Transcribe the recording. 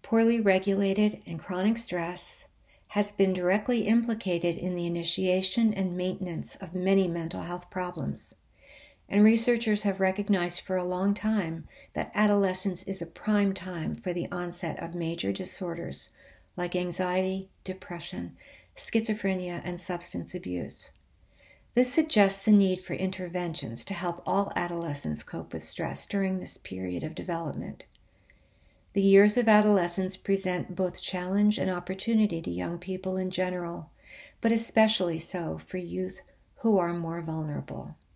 Poorly regulated and chronic stress has been directly implicated in the initiation and maintenance of many mental health problems. And researchers have recognized for a long time that adolescence is a prime time for the onset of major disorders like anxiety, depression, schizophrenia, and substance abuse. This suggests the need for interventions to help all adolescents cope with stress during this period of development. The years of adolescence present both challenge and opportunity to young people in general, but especially so for youth who are more vulnerable.